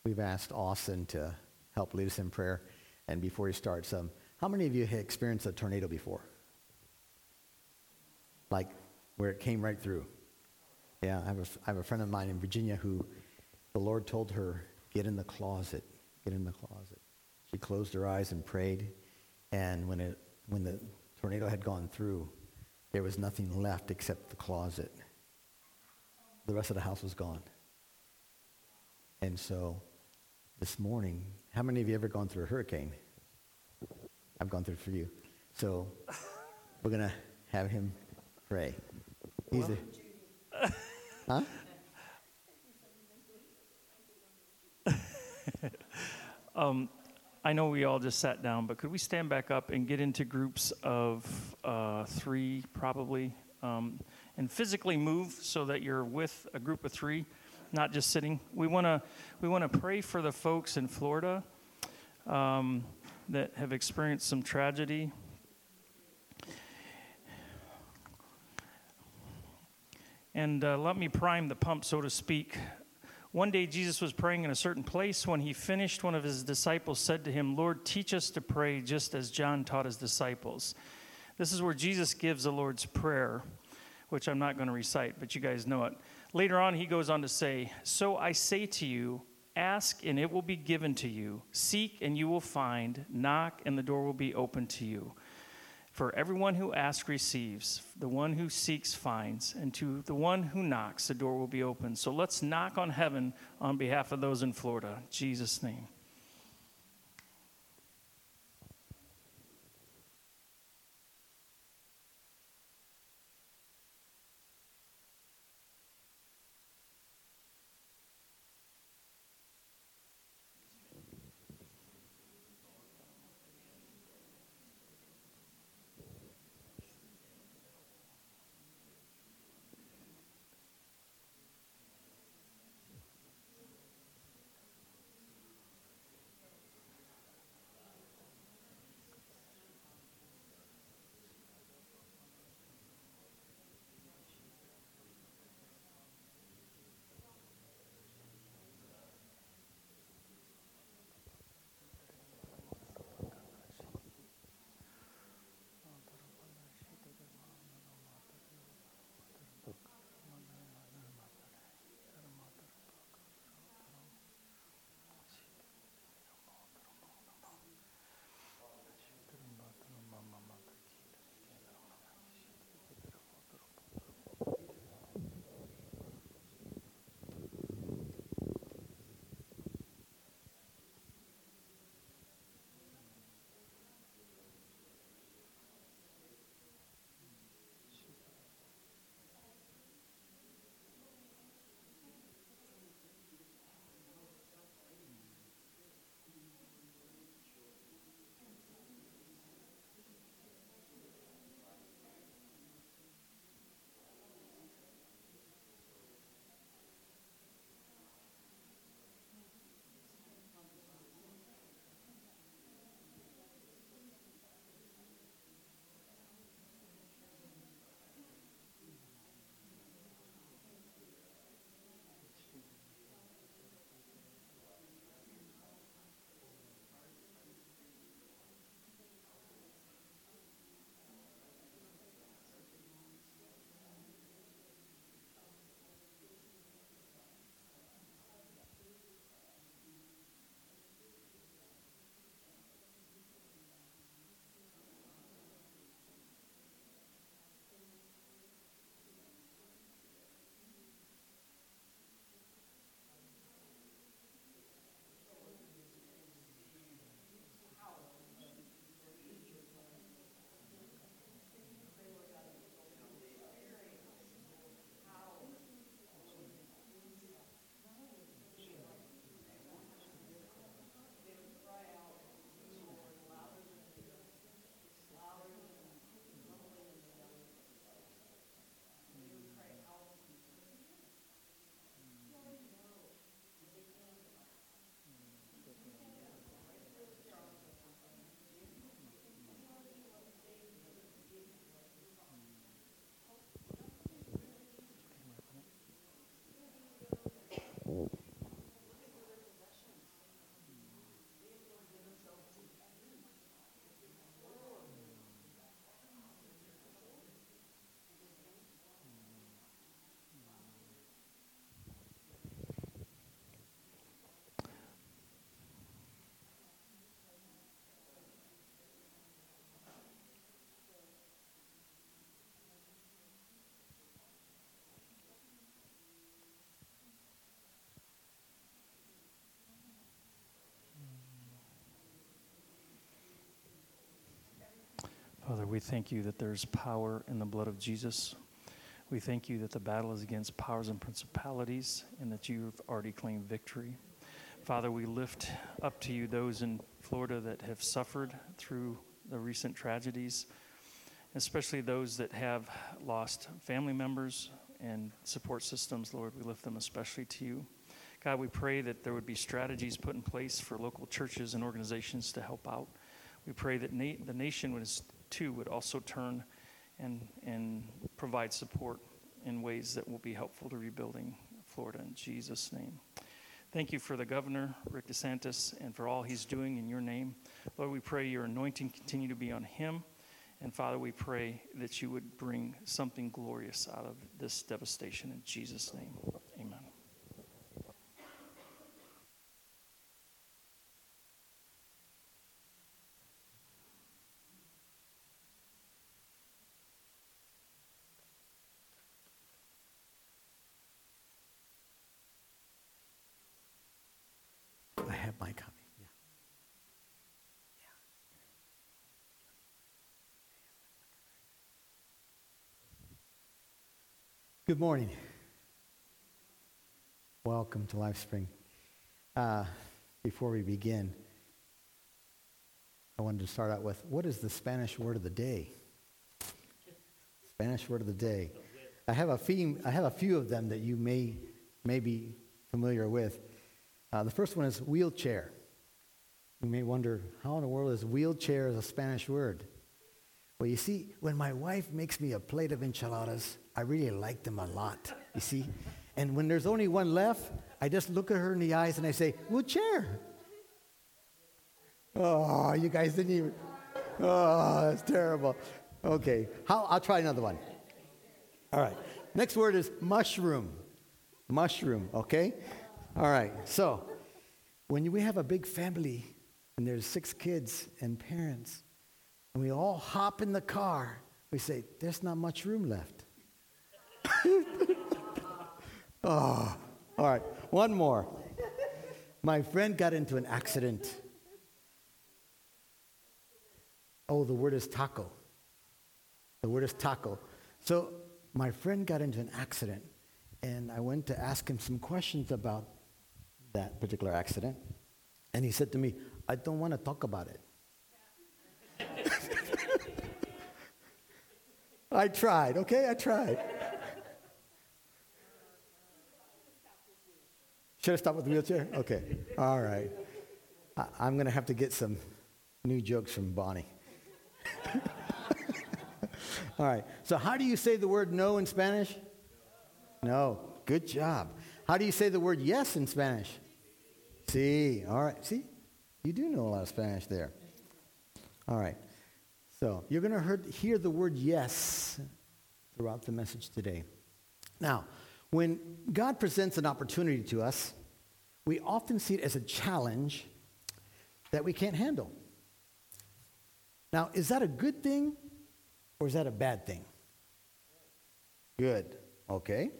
we've asked Austin to help lead us in prayer. And before he starts, how many of you have experienced a tornado before? Like where it came right through? Yeah, I have a friend of mine in Virginia who the Lord told her, get in the closet. She closed her eyes and prayed. And when the tornado had gone through, there was nothing left except the closet. The rest of the house was gone. And so this morning, how many of you ever gone through a hurricane? I've gone through it for you. So we're going to have him pray. Huh? I know we all just sat down, but could we stand back up and get into groups of 3 probably, and physically move so that you're with a group of 3, not just sitting. We want to pray for the folks in Florida that have experienced some tragedy. And let me prime the pump, so to speak. One day Jesus was praying in a certain place. When he finished, one of his disciples said to him, Lord, teach us to pray just as John taught his disciples. This is where Jesus gives the Lord's Prayer, which I'm not going to recite, but you guys know it. Later on, he goes on to say, so I say to you, ask and it will be given to you. Seek and you will find. Knock and the door will be open to you. For everyone who asks receives, the one who seeks finds, and to the one who knocks, the door will be open. So let's knock on heaven on behalf of those in Florida. In Jesus' name. Father, we thank you that there's power in the blood of Jesus. We thank you that the battle is against powers and principalities and that you've already claimed victory. Father, we lift up to you those in Florida that have suffered through the recent tragedies, especially those that have lost family members and support systems. Lord, we lift them especially to you. God, we pray that there would be strategies put in place for local churches and organizations to help out. We pray that the nation would also turn and provide support in ways that will be helpful to rebuilding Florida in Jesus' name. Thank you for the governor, Rick DeSantis, and for all he's doing in your name. Lord, we pray your anointing continue to be on him. And Father, we pray that you would bring something glorious out of this devastation in Jesus' name. Amen. I have my copy. Yeah. Good morning. Welcome to LifeSpring. Before we begin, I wanted to start out with, what is the Spanish word of the day? Spanish word of the day. I have a few of them that you may be familiar with. The first one is wheelchair. You may wonder, how in the world is wheelchair a Spanish word? Well, you see, when my wife makes me a plate of enchiladas, I really like them a lot, you see? And when there's only one left, I just look at her in the eyes and I say, wheelchair. Oh, you guys didn't even, oh, that's terrible. Okay, I'll try another one. All right, next word is mushroom. Mushroom, okay? All right, so when we have a big family and there's 6 kids and parents, and we all hop in the car, we say, there's not much room left. Oh, all right, one more. My friend got into an accident. Oh, the word is taco. The word is taco. So my friend got into an accident, and I went to ask him some questions about that particular accident. And he said to me, I don't want to talk about it. I tried, okay? I tried. Should I stop with the wheelchair? Okay. All right. I'm going to have to get some new jokes from Bonnie. All right. So how do you say the word no in Spanish? No. Good job. How do you say the word yes in Spanish? Sí. All right. See? You do know a lot of Spanish there. All right. So you're going to hear the word yes throughout the message today. Now, when God presents an opportunity to us, we often see it as a challenge that we can't handle. Now, is that a good thing or is that a bad thing? Good. Okay.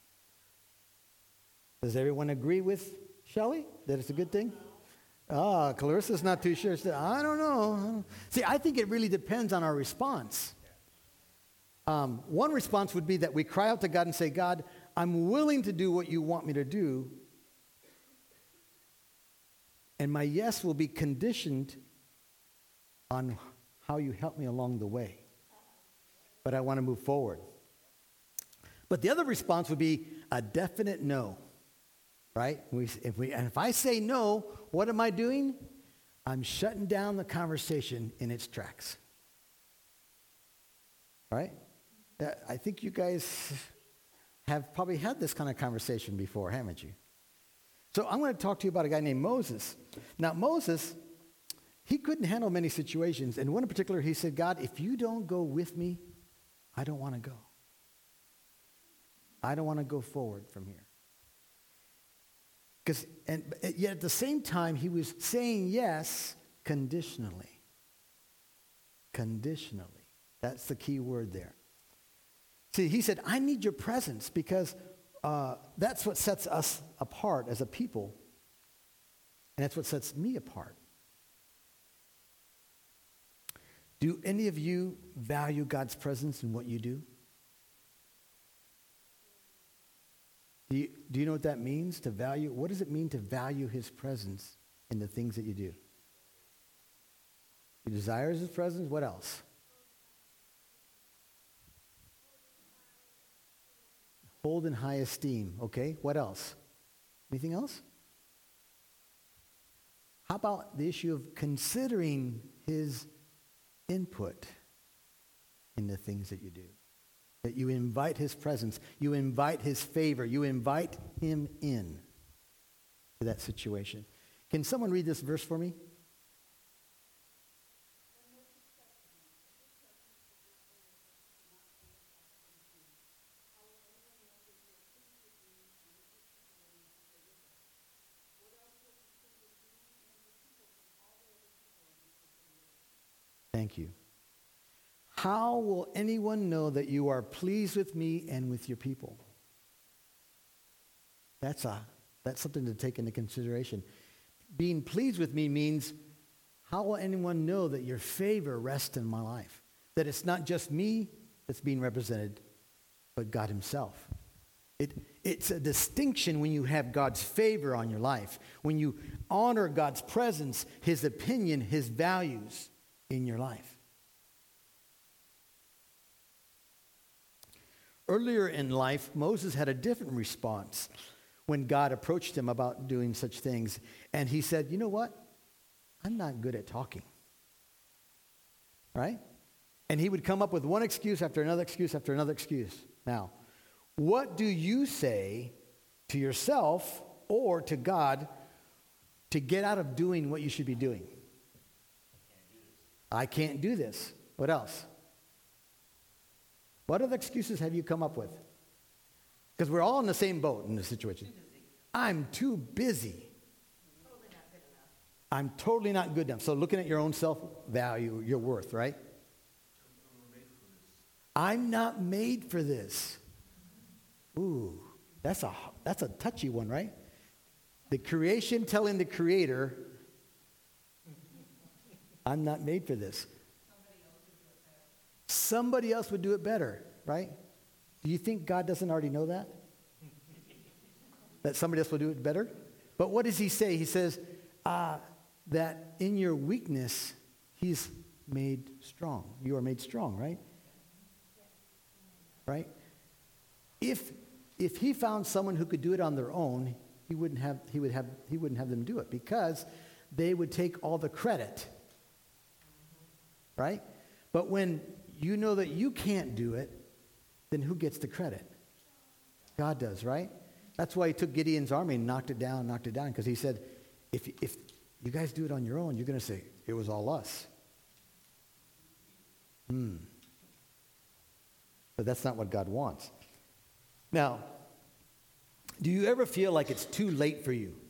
Does everyone agree with Shelley that it's a good thing? Clarissa's not too sure. I don't know. See, I think it really depends on our response. One response would be that we cry out to God and say, God, I'm willing to do what you want me to do, and my yes will be conditioned on how you help me along the way. But I want to move forward. But the other response would be a definite no. Right? If I say no, what am I doing? I'm shutting down the conversation in its tracks. Right? I think you guys have probably had this kind of conversation before, haven't you? So I'm going to talk to you about a guy named Moses. Now, Moses, he couldn't handle many situations. And one in particular, he said, God, if you don't go with me, I don't want to go. I don't want to go forward from here. And yet at the same time, he was saying yes conditionally. Conditionally. That's the key word there. See, he said, I need your presence because that's what sets us apart as a people. And that's what sets me apart. Do any of you value God's presence in what you do? Do you know what that means, to value? What does it mean to value his presence in the things that you do? You desire his presence? What else? Hold in high esteem. Okay, what else? Anything else? How about the issue of considering his input in the things that you do? That you invite his presence, you invite his favor, you invite him in to that situation. Can someone read this verse for me? Thank you. How will anyone know that you are pleased with me and with your people? That's something to take into consideration. Being pleased with me means, how will anyone know that your favor rests in my life? That it's not just me that's being represented, but God himself. It's a distinction when you have God's favor on your life, when you honor God's presence, his opinion, his values in your life. Earlier in life, Moses had a different response when God approached him about doing such things. And he said, you know what? I'm not good at talking. Right? And he would come up with one excuse after another excuse after another excuse. Now, what do you say to yourself or to God to get out of doing what you should be doing? I can't do this. What else? What other excuses have you come up with? Because we're all in the same boat in this situation. I'm too busy. I'm totally not good enough. So looking at your own self-value, your worth, right? I'm not made for this. Ooh, that's a touchy one, right? The creation telling the creator, I'm not made for this. Somebody else would do it better, right? Do you think God doesn't already know that? That somebody else will do it better? But what does he say? He says that in your weakness, he's made strong. You are made strong, right? Right? If he found someone who could do it on their own, he wouldn't have them do it, because they would take all the credit. Right? But when you know that you can't do it, then who gets the credit? God does, right? That's why he took Gideon's army and knocked it down, because he said, if you guys do it on your own, you're going to say, it was all us. But that's not what God wants. Now, do you ever feel like it's too late for you?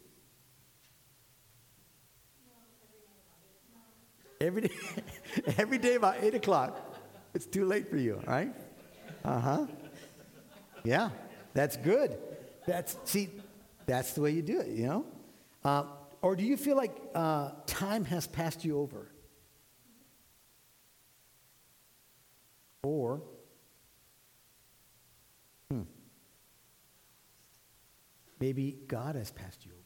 Every day about 8 o'clock, it's too late for you, right? Yeah, that's good. That's the way you do it, you know? Or do you feel like time has passed you over? Or, maybe God has passed you over.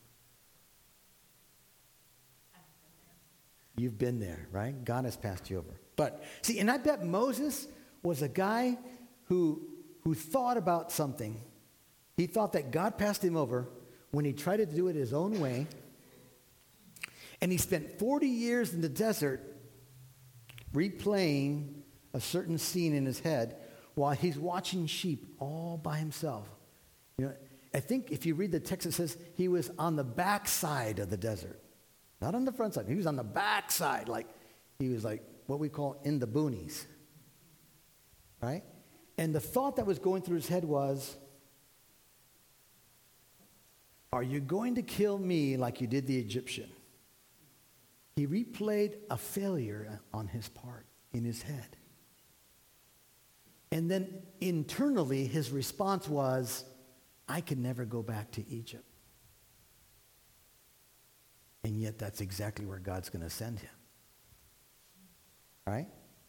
You've been there, right? God has passed you over. But, see, and I bet Moses was a guy who thought about something. He thought that God passed him over when he tried to do it his own way. And he spent 40 years in the desert replaying a certain scene in his head while he's watching sheep all by himself. You know, I think if you read the text, it says he was on the backside of the desert. Not on the front side. He was on the back side. He was like what we call in the boonies. Right? And the thought that was going through his head was, are you going to kill me like you did the Egyptian? He replayed a failure on his part in his head. And then internally, his response was, I can never go back to Egypt. And yet that's exactly where God's going to send him. Right?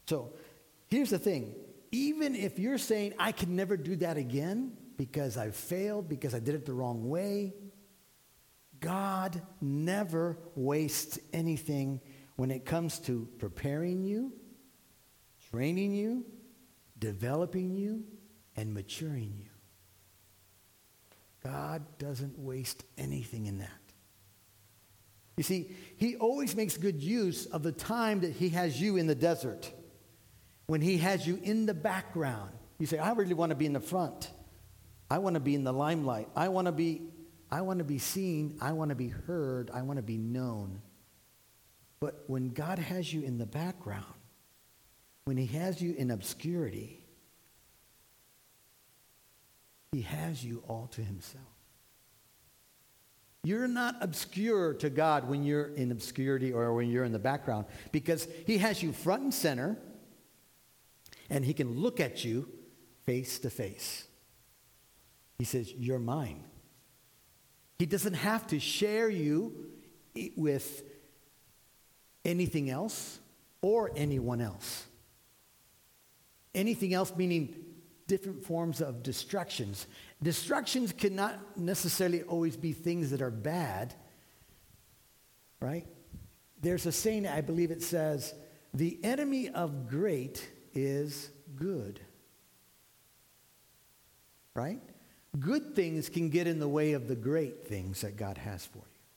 So here's the thing. Even if you're saying, I can never do that again because I failed, because I did it the wrong way, God never wastes anything when it comes to preparing you, training you, developing you, and maturing you. God doesn't waste anything in that. You see, he always makes good use of the time that he has you in the desert. When he has you in the background. You say, I really want to be in the front. I want to be in the limelight. I want to be seen. I want to be heard. I want to be known. But when God has you in the background, when he has you in obscurity, he has you all to himself. You're not obscure to God when you're in obscurity or when you're in the background, because he has you front and center, and he can look at you face to face. He says, you're mine. He doesn't have to share you with anything else or anyone else. Anything else meaning different forms of distractions. Distractions cannot necessarily always be things that are bad, right? There's a saying, I believe it says, the enemy of great is good. Right? Good things can get in the way of the great things that God has for you.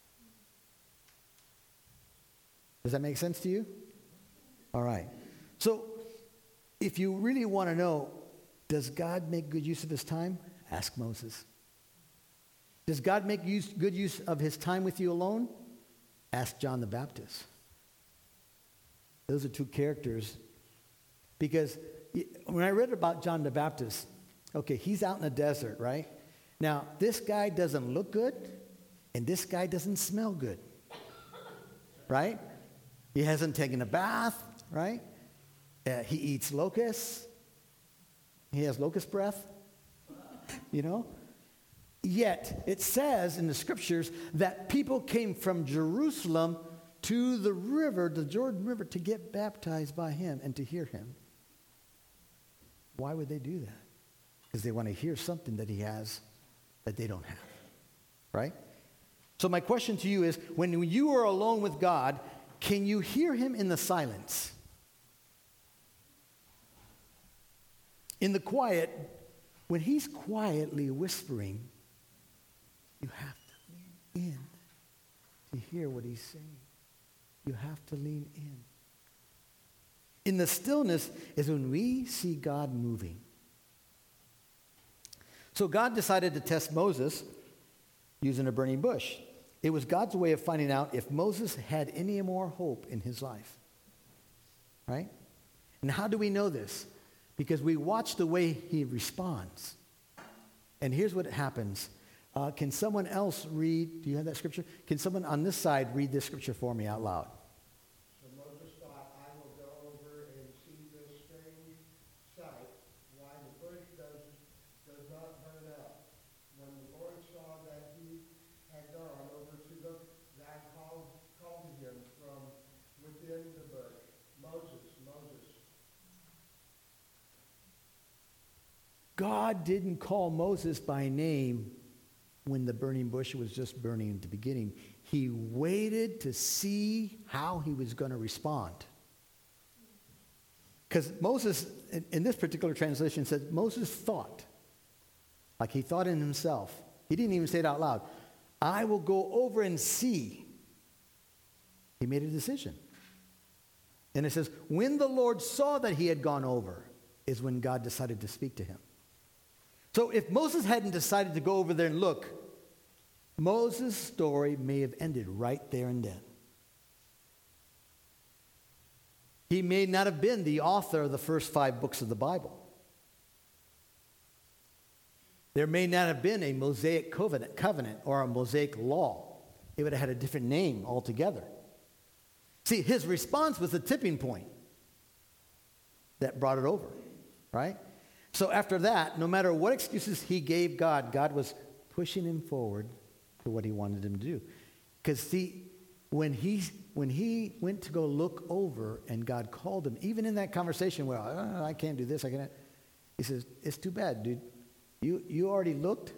Does that make sense to you? All right. So, if you really want to know, does God make good use of his time? Ask Moses. Does God make good use of his time with you alone? Ask John the Baptist. Those are two characters. Because when I read about John the Baptist, okay, he's out in the desert, right? Now, this guy doesn't look good, and this guy doesn't smell good, right? He hasn't taken a bath, right? He eats locusts. He has locust breath, you know? Yet, it says in the scriptures that people came from Jerusalem to the river, the Jordan River, to get baptized by him and to hear him. Why would they do that? Because they want to hear something that he has that they don't have, right? So my question to you is, when you are alone with God, can you hear him in the silence? In the quiet, when he's quietly whispering, you have to lean in to hear what he's saying. You have to lean in. In the stillness is when we see God moving. So God decided to test Moses using a burning bush. It was God's way of finding out if Moses had any more hope in his life. Right? And how do we know this? Because we watch the way he responds. And here's what happens. Can someone else read? Do you have that scripture? Can someone on this side read this scripture for me out loud? So Moses thought, I will go over and see this strange sight, why the bush does not burn up. When the Lord saw that he had gone over to look, God called to him from within the bush, Moses, Moses. God didn't call Moses by name when the burning bush was just burning at the beginning. He waited to see how he was going to respond. Because Moses, in this particular translation, said Moses thought, like he thought in himself. He didn't even say it out loud. I will go over and see. He made a decision. And it says, when the Lord saw that he had gone over, is when God decided to speak to him. So if Moses hadn't decided to go over there and look, Moses' story may have ended right there and then. He may not have been the author of the first 5 books of the Bible. There may not have been a Mosaic covenant or a Mosaic law. It would have had a different name altogether. See, his response was the tipping point that brought it over, right? So after that, no matter what excuses he gave God, God was pushing him forward to what he wanted him to do. Because see, when he went to go look over and God called him, even in that conversation where I can't do this, I can't. He says, it's too bad, dude. You already looked,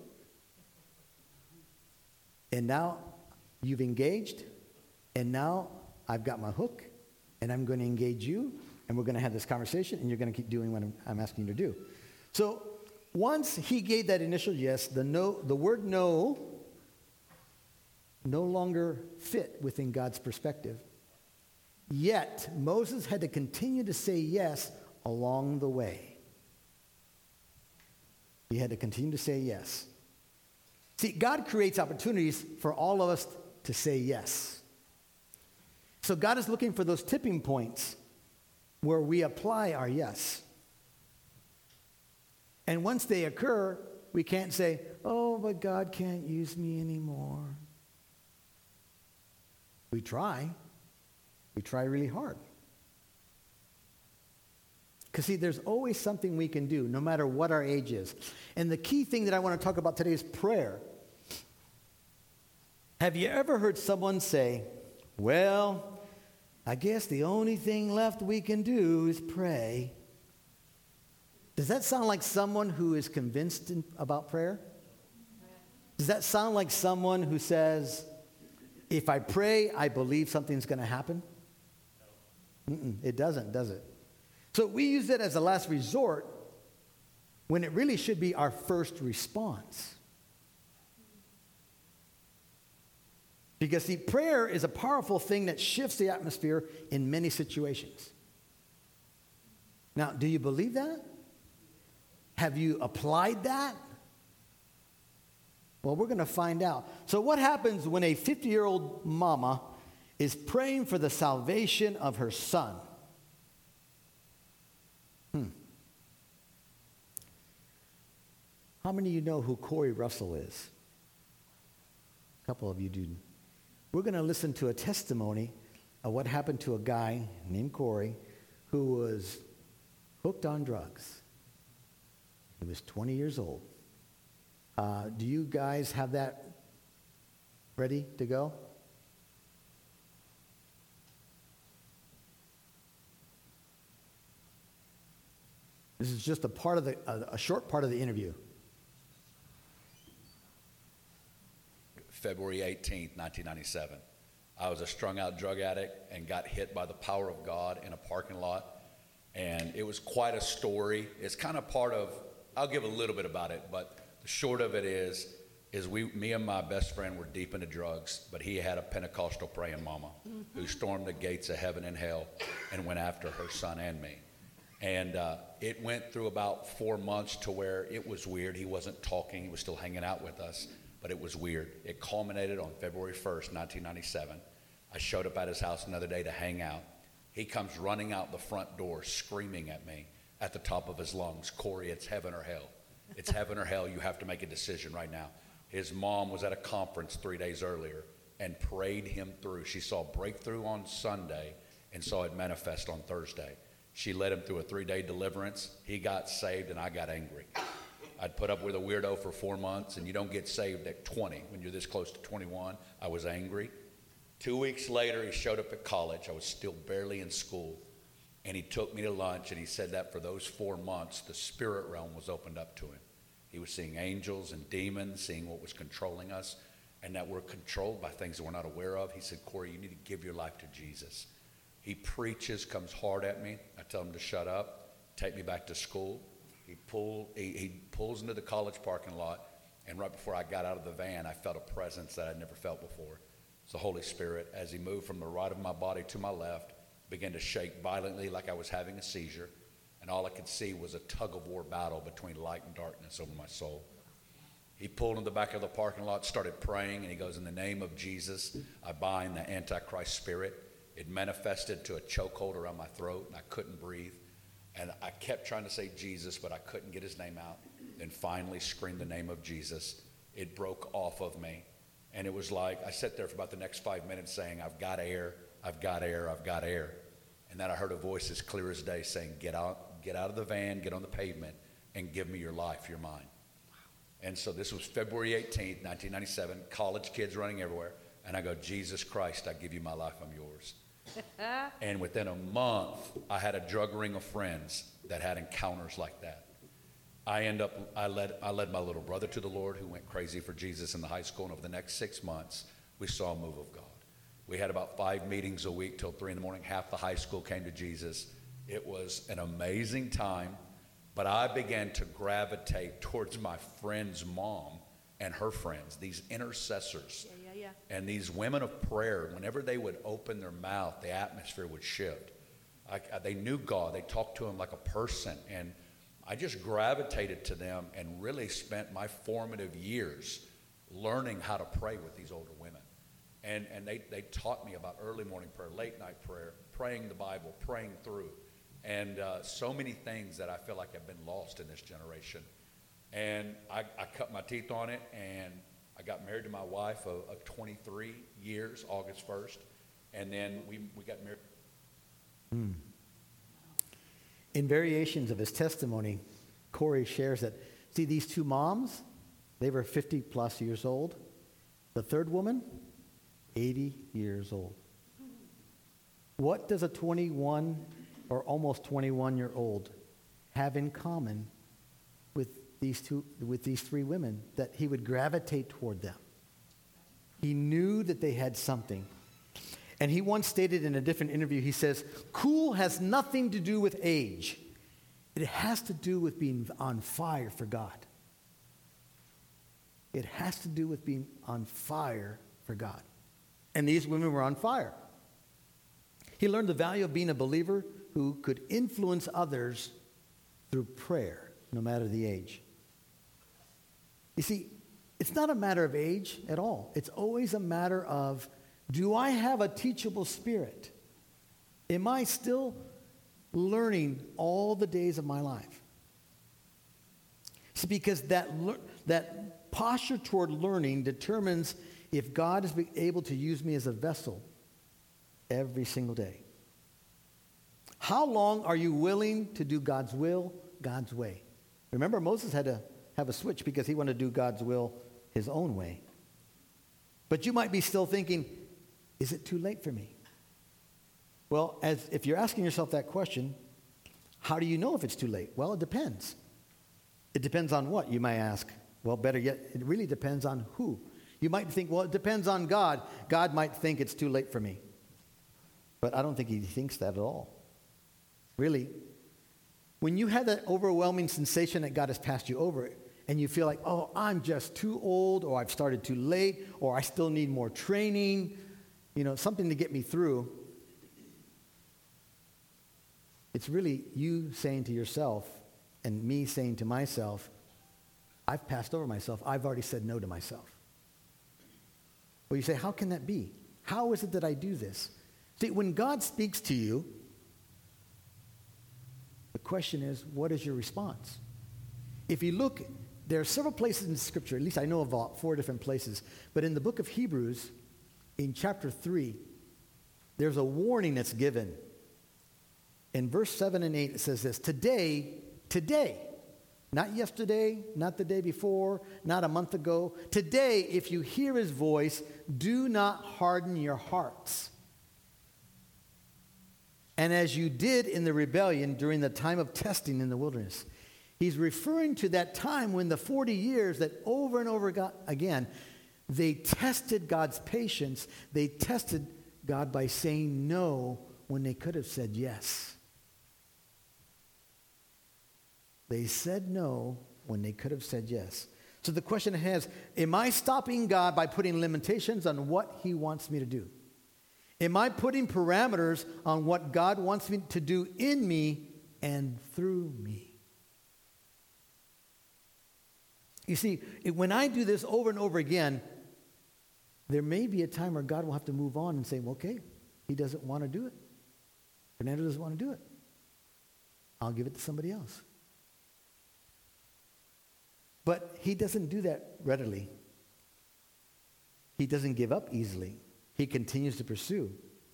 and now you've engaged, and now I've got my hook, and I'm going to engage you, and we're going to have this conversation, and you're going to keep doing what I'm asking you to do. So once he gave that initial yes, the word no longer fit within God's perspective. Yet Moses had to continue to say yes along the way. He had to continue to say yes. See, God creates opportunities for all of us to say yes. So God is looking for those tipping points where we apply our yes. And once they occur, we can't say, oh, but God can't use me anymore. We try. We try really hard. Because, see, there's always something we can do, no matter what our age is. And the key thing that I want to talk about today is prayer. Have you ever heard someone say, well, I guess the only thing left we can do is pray? Does that sound like someone who is convinced about prayer? Does that sound like someone who says, if I pray, I believe something's going to happen? It doesn't, does it? So we use it as a last resort when it really should be our first response. Because, see, prayer is a powerful thing that shifts the atmosphere in many situations. Now, do you believe that? Have you applied that? Well, we're going to find out. So what happens when a 50-year-old mama is praying for the salvation of her son? How many of you know who Corey Russell is? A couple of you do. We're going to listen to a testimony of what happened to a guy named Corey who was hooked on drugs. He was 20 years old. Do you guys have that ready to go? This is just a short part of the interview. February 18th, 1997. I was a strung-out drug addict and got hit by the power of God in a parking lot. And it was quite a story. It's kind of part of, I'll give a little bit about it, but the short of it is me and my best friend were deep into drugs, but he had a Pentecostal praying mama who stormed the gates of heaven and hell and went after her son and me. And it went through about 4 months to where it was weird. He wasn't talking. He was still hanging out with us, but it was weird. It culminated on February 1st, 1997. I showed up at his house another day to hang out. He comes running out the front door screaming at me at the top of his lungs, Corey, it's heaven or hell. It's heaven or hell. You have to make a decision right now. His mom was at a conference 3 days earlier and prayed him through. She saw breakthrough on Sunday and saw it manifest on Thursday. She led him through a 3-day deliverance. He got saved, and I got angry. I'd put up with a weirdo for 4 months, and you don't get saved at 20. When you're this close to 21, I was angry. 2 weeks later, he showed up at college. I was still barely in school, and he took me to lunch, and he said that for those 4 months, the spirit realm was opened up to him. He was seeing angels and demons, seeing what was controlling us, and that we're controlled by things that we're not aware of. He said, Corey, you need to give your life to Jesus. He preaches, comes hard at me. I tell him to shut up, take me back to school. He pulls into the college parking lot, and right before I got out of the van, I felt a presence that I'd never felt before. It's the Holy Spirit. As he moved from the right of my body to my left, began to shake violently like I was having a seizure, and all I could see was a tug-of-war battle between light and darkness over my soul. He pulled in the back of the parking lot, started praying, and he goes, in the name of Jesus, I bind the Antichrist spirit. It manifested to a chokehold around my throat, and I couldn't breathe. And I kept trying to say Jesus, but I couldn't get his name out. Then finally screamed the name of Jesus. It broke off of me. And it was like, I sat there for about the next 5 minutes saying, I've got air, I've got air, I've got air. And then I heard a voice as clear as day saying, get out of the van, get on the pavement, and give me your life, you're mine. And so this was February 18th, 1997, college kids running everywhere. And I go, Jesus Christ, I give you my life, I'm yours. And within a month, I had a drug ring of friends that had encounters like that. I led my little brother to the Lord, who went crazy for Jesus in the high school. And over the next 6 months, we saw a move of God. We had about 5 meetings a week till 3 in the morning. Half the high school came to Jesus. It was an amazing time. But I began to gravitate towards my friend's mom and her friends, these intercessors. And these women of prayer. Whenever they would open their mouth, the atmosphere would shift. They knew God. They talked to him like a person. And I just gravitated to them and really spent my formative years learning how to pray with these older women. And they taught me about early morning prayer, late night prayer, praying the Bible, praying through. And so many things that I feel like have been lost in this generation. And I cut my teeth on it, and I got married to my wife of 23 years, August 1st. And then we got married. In variations of his testimony, Corey shares that, see, these two moms, they were 50 plus years old. The third woman, 80 years old. What does a 21 or almost 21-year-old have in common with these three women that he would gravitate toward them? He knew that they had something. And he once stated in a different interview, he says, cool has nothing to do with age. It has to do with being on fire for God. It has to do with being on fire for God. And these women were on fire. He learned the value of being a believer who could influence others through prayer, no matter the age. You see, it's not a matter of age at all. It's always a matter of, do I have a teachable spirit? Am I still learning all the days of my life? See, because that posture toward learning determines if God is able to use me as a vessel every single day. How long are you willing to do God's will, God's way? Remember, Moses had to have a switch because he wanted to do God's will his own way. But you might be still thinking, is it too late for me? Well, if you're asking yourself that question, how do you know if it's too late? Well, it depends. It depends on what, you might ask. Well, better yet, it really depends on who. You might think, well, it depends on God. God might think it's too late for me. But I don't think he thinks that at all. Really. When you have that overwhelming sensation that God has passed you over, and you feel like, oh, I'm just too old, or I've started too late, or I still need more training, something to get me through, it's really you saying to yourself and me saying to myself, I've passed over myself. I've already said no to myself. Well, you say, how can that be? How is it that I do this? See, when God speaks to you, the question is, what is your response? If you look, there are several places in Scripture, at least I know of about 4 different places, but in the book of Hebrews, in chapter 3, there's a warning that's given. In verse 7 and 8, it says this, today, not yesterday, not the day before, not a month ago, today, if you hear his voice, do not harden your hearts. And as you did in the rebellion during the time of testing in the wilderness. He's referring to that time when the 40 years that over and over again, they tested God's patience. They tested God by saying no when they could have said yes. They said no when they could have said yes. So the question is, am I stopping God by putting limitations on what he wants me to do? Am I putting parameters on what God wants me to do in me and through me? You see, when I do this over and over again, there may be a time where God will have to move on and say, well, okay, he doesn't want to do it. Fernando doesn't want to do it. I'll give it to somebody else. But he doesn't do that readily. He doesn't give up easily. He continues to pursue.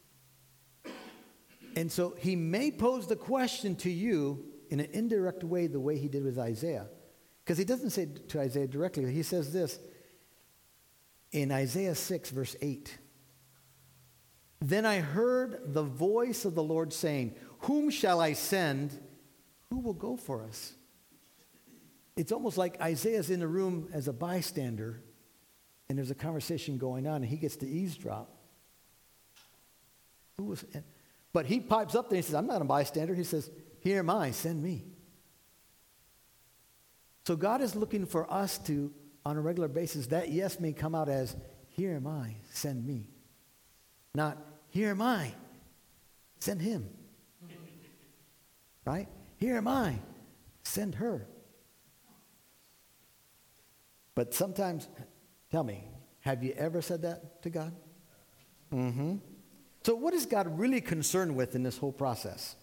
And so he may pose the question to you in an indirect way, the way he did with Isaiah. Because he doesn't say to Isaiah directly. He says this, In Isaiah 6, verse 8, then I heard the voice of the Lord saying, whom shall I send? Who will go for us? It's almost like Isaiah's in the room as a bystander, and there's a conversation going on, and he gets to eavesdrop. But he pipes up there and he says, I'm not a bystander. He says, here am I, send me. So God is looking for us to, on a regular basis, that yes may come out as, here am I, send me. Not, here am I, send him. Right? Here am I, send her. But sometimes, tell me, have you ever said that to God? Mm-hmm. So what is God really concerned with in this whole process?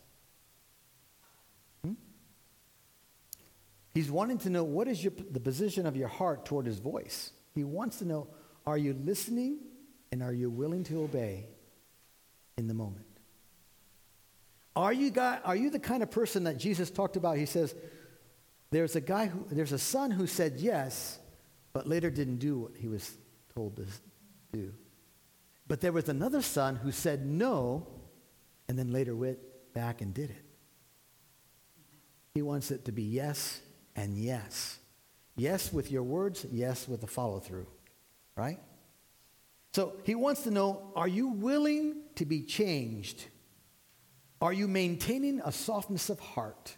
He's wanting to know what is the position of your heart toward his voice. He wants to know, are you listening and are you willing to obey in the moment? Are you the kind of person that Jesus talked about? He says, there's a son who said yes, but later didn't do what he was told to do. But there was another son who said no, and then later went back and did it. He wants it to be yes and yes. Yes with your words, yes with the follow-through, right? So he wants to know, are you willing to be changed? Are you maintaining a softness of heart?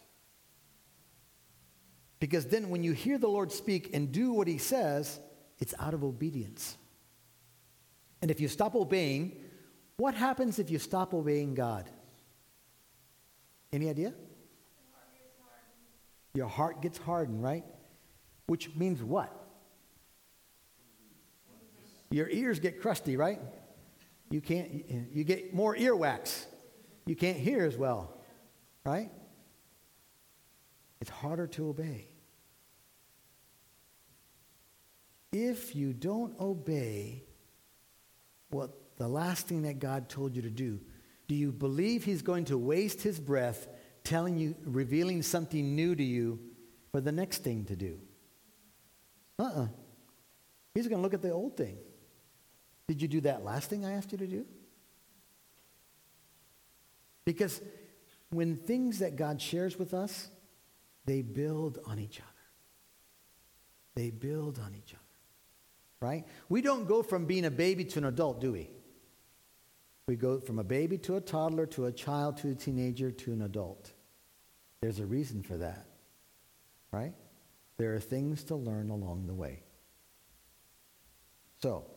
Because then when you hear the Lord speak and do what he says, it's out of obedience. And if you stop obeying, what happens if you stop obeying God? Any idea? Your heart gets hardened, right? Which means what? Your ears get crusty, right? You get more earwax. You can't hear as well, right? It's harder to obey. If you don't obey what the last thing that God told you to do you believe he's going to waste his breath telling you, revealing something new to you for the next thing to do? He's going to look at the old thing. Did you do that last thing I asked you to do? Because when things that God shares with us, they build on each other. They build on each other. Right? We don't go from being a baby to an adult, do we? We go from a baby to a toddler to a child to a teenager to an adult. There's a reason for that. Right? There are things to learn along the way. So,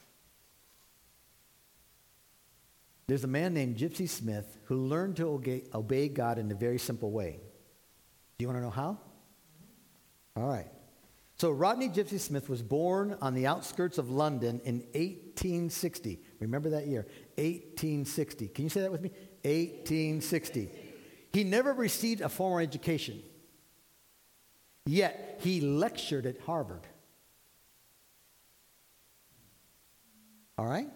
there's a man named Gypsy Smith who learned to obey God in a very simple way. Do you want to know how? All right. So Rodney Gypsy Smith was born on the outskirts of London in 1860. Remember that year, 1860. Can you say that with me? 1860. He never received a formal education. Yet he lectured at Harvard. All right?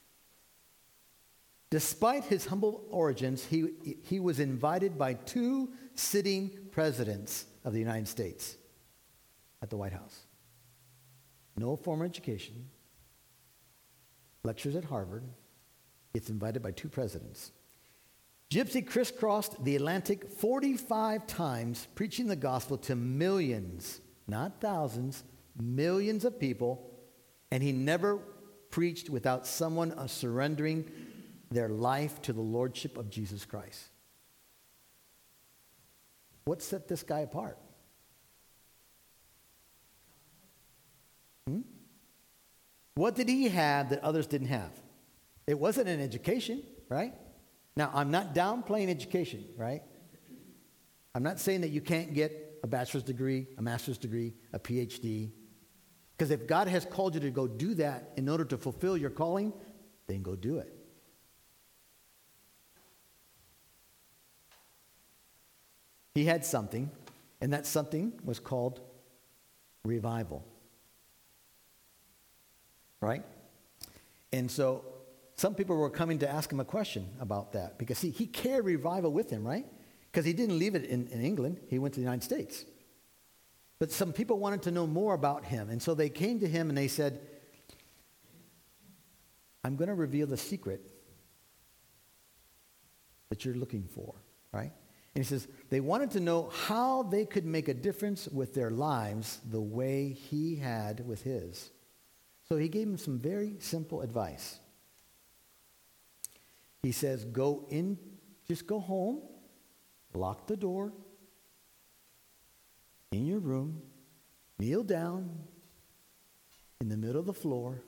Despite his humble origins, he was invited by 2 sitting presidents of the United States at the White House. No formal education. Lectures at Harvard. Gets invited by 2 presidents. Gypsy crisscrossed the Atlantic 45 times, preaching the gospel to millions, not thousands, millions of people, and he never preached without someone surrendering their life to the lordship of Jesus Christ. What set this guy apart? What did he have that others didn't have? It wasn't an education, right? Now, I'm not downplaying education, right? I'm not saying that you can't get a bachelor's degree, a master's degree, a PhD. Because if God has called you to go do that in order to fulfill your calling, then go do it. He had something, and that something was called revival. Right? And so some people were coming to ask him a question about that because he carried revival with him, right? Because he didn't leave it in England. He went to the United States. But some people wanted to know more about him. And so they came to him and they said, I'm going to reveal the secret that you're looking for, right? And he says, they wanted to know how they could make a difference with their lives the way he had with his. So he gave them some very simple advice. He says, just go home, lock the door in your room, kneel down in the middle of the floor,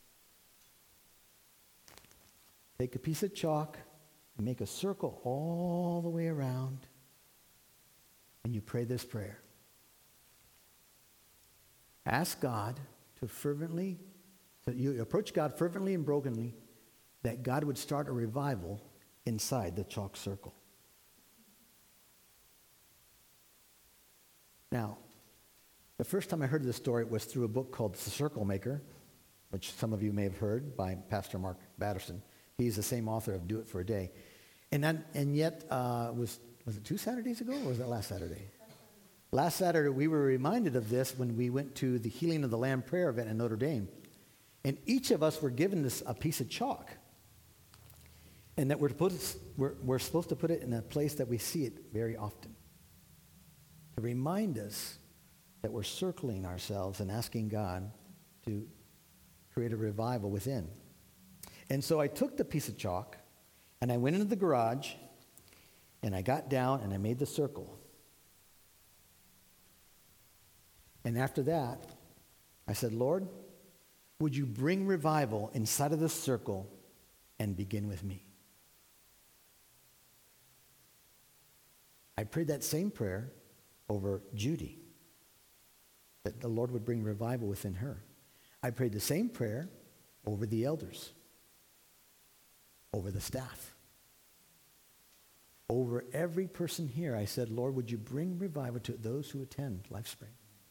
take a piece of chalk, and make a circle all the way around, and you pray this prayer. Ask God you approach God fervently and brokenly, that God would start a revival inside the chalk circle. Now, the first time I heard this story was through a book called The Circle Maker, which some of you may have heard, by Pastor Mark Batterson. He's the same author of Do It for a Day. And yet, was it 2 Saturdays ago, or was that last Saturday? Last Saturday, we were reminded of this when we went to the Healing of the Land prayer event in Notre Dame. And each of us were given a piece of chalk. And that we're supposed to put it in a place that we see it very often, to remind us that we're circling ourselves and asking God to create a revival within. And so I took the piece of chalk, and I went into the garage, and I got down, and I made the circle. And after that, I said, Lord, would you bring revival inside of this circle and begin with me? I prayed that same prayer over Judy, that the Lord would bring revival within her. I prayed the same prayer over the elders, over the staff, over every person here. I said, Lord, would you bring revival to those who attend LifeSpring?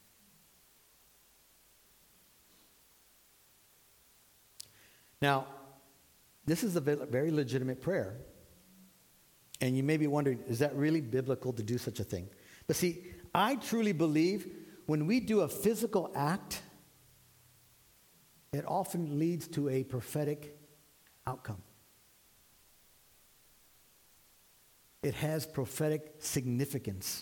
Now, this is a very legitimate prayer. And you may be wondering, is that really biblical to do such a thing? But see, I truly believe when we do a physical act, it often leads to a prophetic outcome. It has prophetic significance.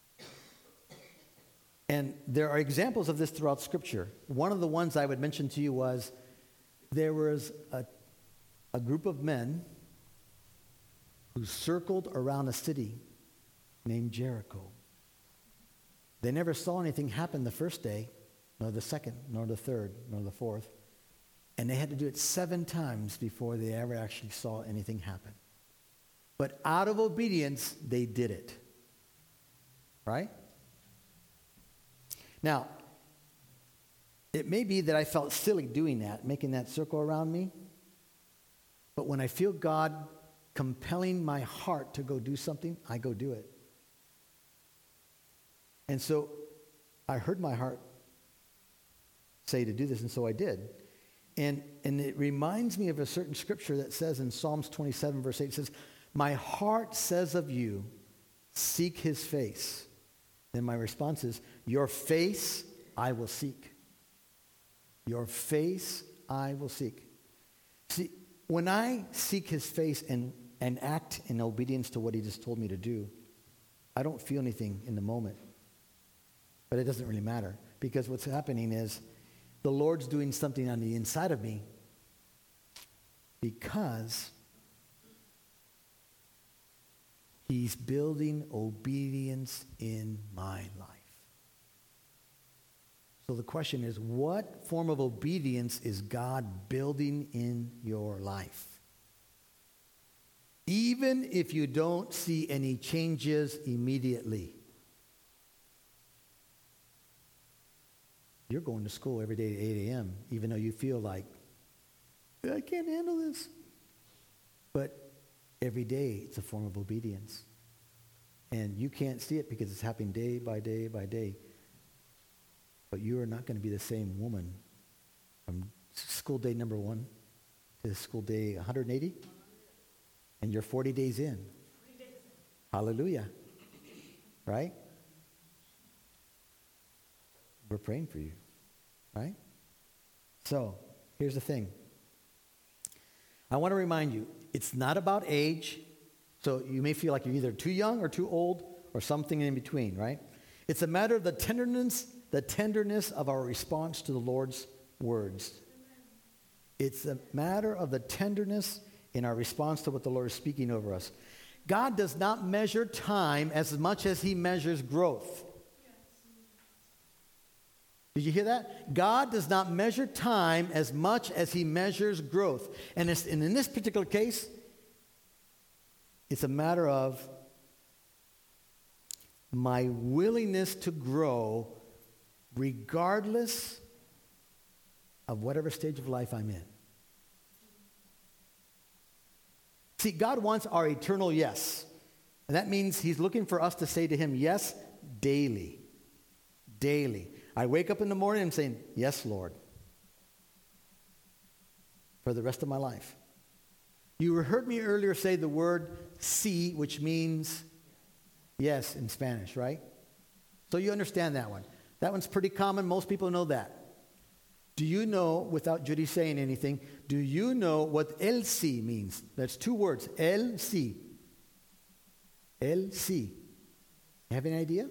And there are examples of this throughout Scripture. One of the ones I would mention to you was there was a group of men who circled around a city named Jericho. They never saw anything happen the first day, nor the second, nor the third, nor the fourth. And they had to do it 7 times before they ever actually saw anything happen. But out of obedience, they did it. Right? Now, it may be that I felt silly doing that, making that circle around me. But when I feel God compelling my heart to go do something, I go do it. And so I heard my heart say to do this, and so I did. And it reminds me of a certain scripture that says in Psalms 27, verse 8, it says, my heart says of you, seek his face. Then my response is, your face I will seek. Your face I will seek. See, when I seek his face and act in obedience to what he just told me to do, I don't feel anything in the moment. But it doesn't really matter, because what's happening is the Lord's doing something on the inside of me because he's building obedience in my life. So the question is, what form of obedience is God building in your life? Even if you don't see any changes immediately. You're going to school every day at 8 a.m., even though you feel like, I can't handle this. But every day, it's a form of obedience. And you can't see it because it's happening day by day by day. But you are not going to be the same woman from school day number 1 to school day 180. And you're 40 days in. Hallelujah. Right? We're praying for you. Right? So, here's the thing. I want to remind you, it's not about age. So you may feel like you're either too young or too old or something in between, right? It's a matter of the tenderness of our response to the Lord's words. It's a matter of the tenderness in our response to what the Lord is speaking over us. God does not measure time as much as he measures growth. Did you hear that? God does not measure time as much as he measures growth. And in this particular case, it's a matter of my willingness to grow regardless of whatever stage of life I'm in. See, God wants our eternal yes. And that means he's looking for us to say to him, yes, daily. Daily. I wake up in the morning and saying, yes, Lord, for the rest of my life. You heard me earlier say the word sí, which means yes in Spanish, right? So you understand that one. That one's pretty common. Most people know that. Do you know, without Judy saying anything, do you know what el sí means? That's two words, el sí. El sí. You have any idea?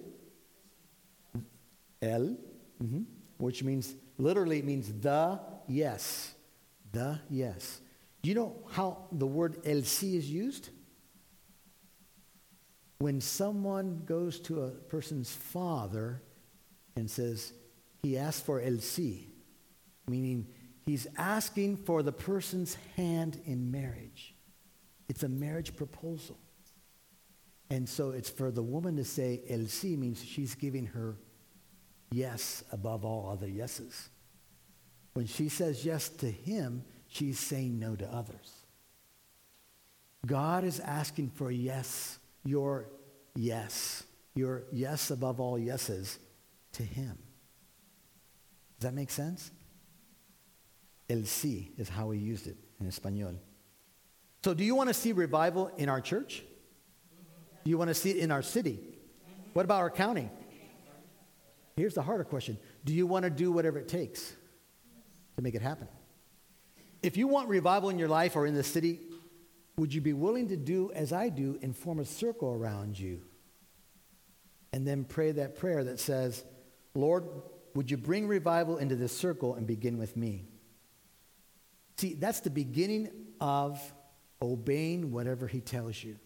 El, which means, literally means the yes. The yes. Do you know how the word el sí is used? When someone goes to a person's father and says, he asked for el sí, meaning he's asking for the person's hand in marriage. It's a marriage proposal. And so it's for the woman to say el sí means she's giving her yes above all other yeses. When she says yes to him, she's saying no to others. God is asking for yes, your yes above all yeses to him. Does that make sense? El sí is how we used it in Espanol. So do you want to see revival in our church? Do you want to see it in our city? What about our county? Here's the harder question. Do you want to do whatever it takes to make it happen? If you want revival in your life or in the city, would you be willing to do as I do and form a circle around you? And then pray that prayer that says, Lord, would you bring revival into this circle and begin with me? See, that's the beginning of obeying whatever he tells you.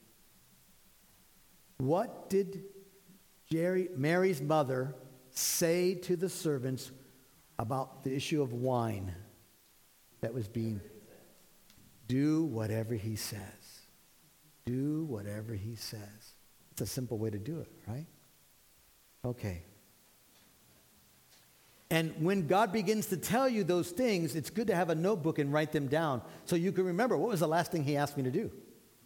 What did Mary's mother say to the servants about the issue of wine that was being? Do whatever he says. Do whatever he says. It's a simple way to do it, right? Okay. And when God begins to tell you those things, it's good to have a notebook and write them down so you can remember what was the last thing he asked me to do.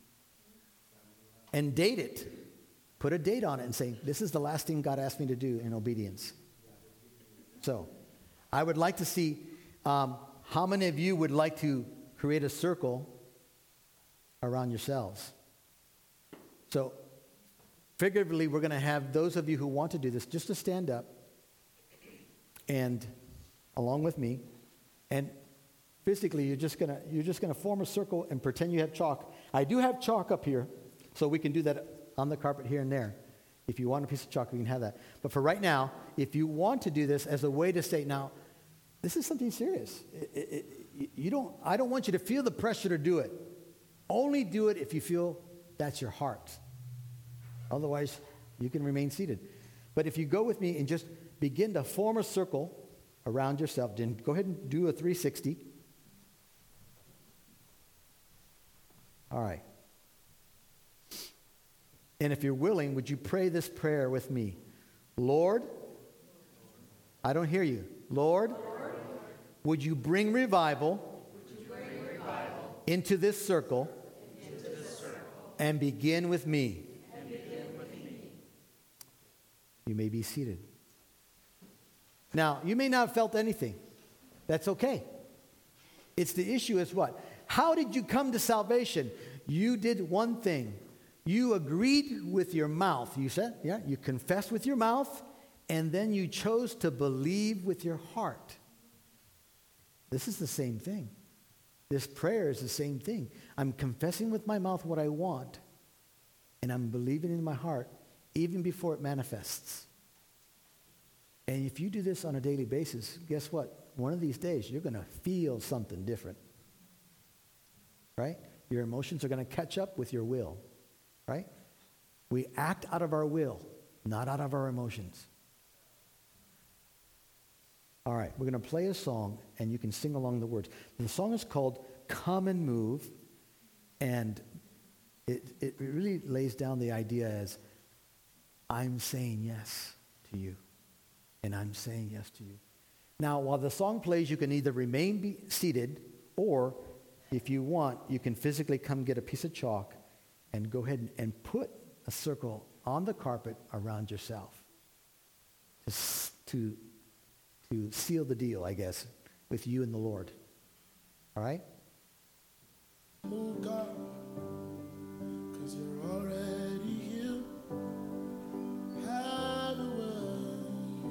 And date it. Put a date on it and say, this is the last thing God asked me to do in obedience. So, I would like to see how many of you would like to create a circle around yourselves. So, figuratively, we're going to have those of you who want to do this just to stand up and along with me, and physically you're just gonna form a circle and pretend you have chalk. I do have chalk up here, so we can do that on the carpet here and there. If you want a piece of chalk, we can have that. But for right now, if you want to do this as a way to say, now, this is something serious. I don't want you to feel the pressure to do it. Only do it if you feel that's your heart. Otherwise, you can remain seated. But if you go with me and just begin to form a circle around yourself, then go ahead and do a 360. All right. And if you're willing, would you pray this prayer with me? Lord, I don't hear you. Lord, would you bring revival into this circle and begin with me? You may be seated. Now, you may not have felt anything. That's okay. It's the issue is what? How did you come to salvation? You did one thing. You agreed with your mouth. You said, yeah, you confessed with your mouth, and then you chose to believe with your heart. This is the same thing. This prayer is the same thing. I'm confessing with my mouth what I want, and I'm believing in my heart even before it manifests. And if you do this on a daily basis, guess what? One of these days, you're going to feel something different. Right? Your emotions are going to catch up with your will. Right? We act out of our will, not out of our emotions. All right, we're going to play a song, and you can sing along the words. The song is called Come and Move, and it really lays down the idea as, I'm saying yes to you, and I'm saying yes to you. Now, while the song plays, you can either remain seated, or if you want, you can physically come get a piece of chalk and go ahead and put a circle on the carpet around yourself to seal the deal, I guess, with you and the Lord. All right? Move, God, 'cause you're already here. Have a way.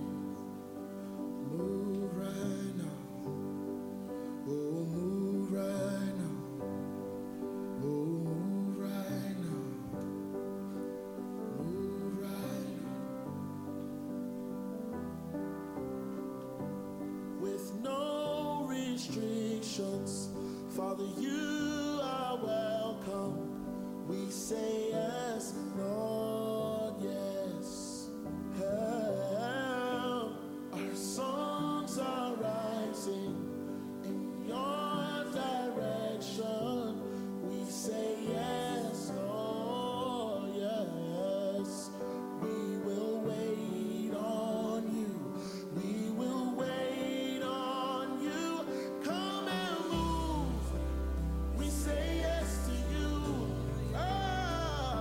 Move right now. Oh, move right now. Oh, move right now. Move right now. With no restrictions, Father, you are welcome. We say yes, Lord, yes. Help. Our songs are rising in your direction. We say yes, Lord, yes. We will wait on you. We will wait on you. Come and move. We say yes to you. Ah.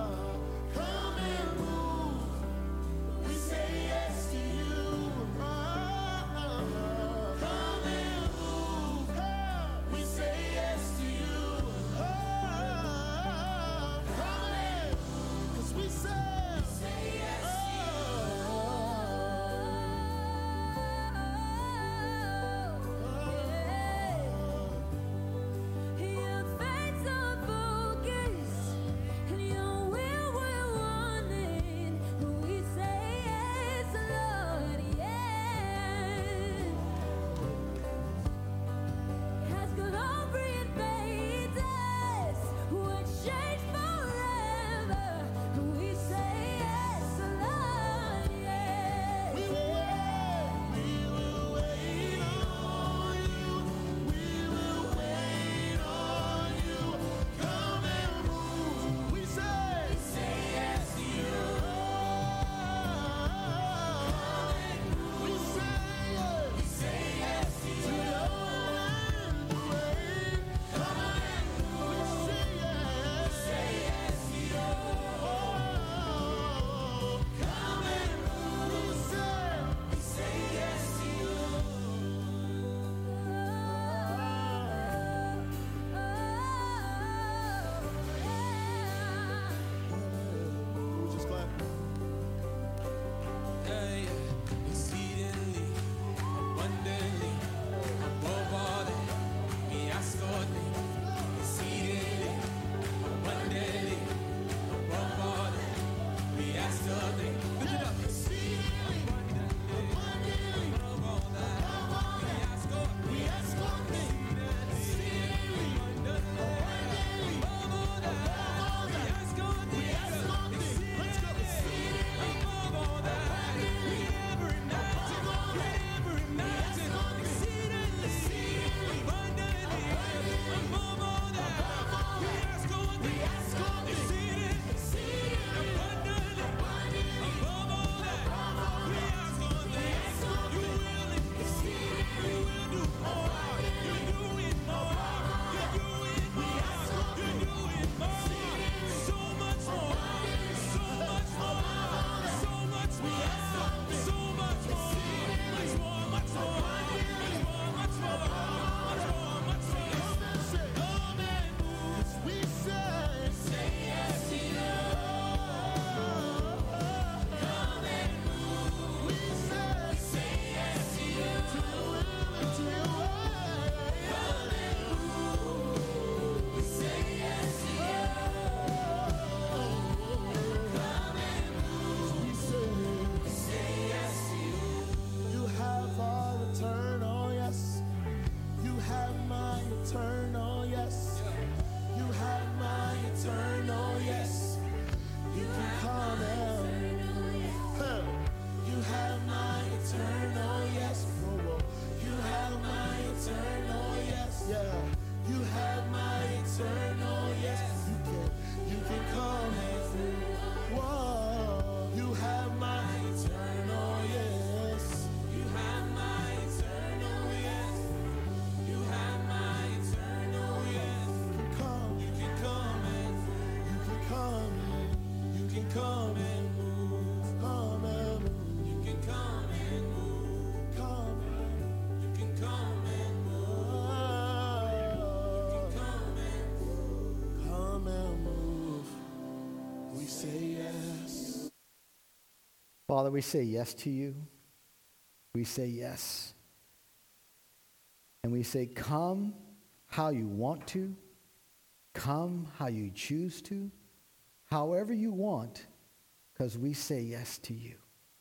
Father, we say yes to you. We say yes. And we say, come how you want to. Come how you choose to. However you want, because we say yes to you.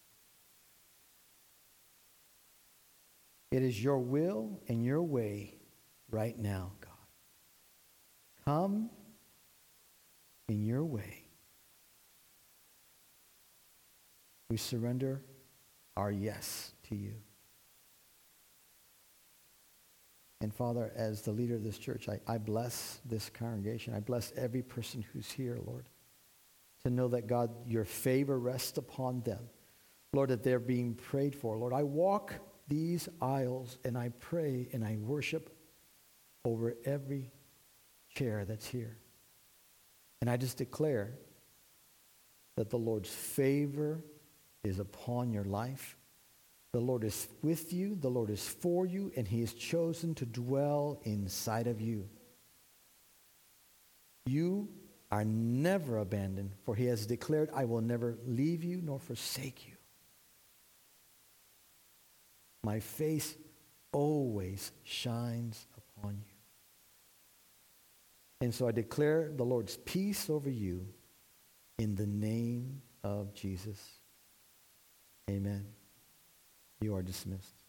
It is your will and your way right now, God. Come in your way. We surrender our yes to you. And Father, as the leader of this church, I bless this congregation. I bless every person who's here, Lord, to know that, God, your favor rests upon them. Lord, that they're being prayed for. Lord, I walk these aisles and I pray and I worship over every chair that's here. And I just declare that the Lord's favor is upon your life. The Lord is with you. The Lord is for you. And he has chosen to dwell inside of you. You are never abandoned, for he has declared, I will never leave you nor forsake you. My face always shines upon you. And so I declare the Lord's peace over you in the name of Jesus. Amen. You are dismissed.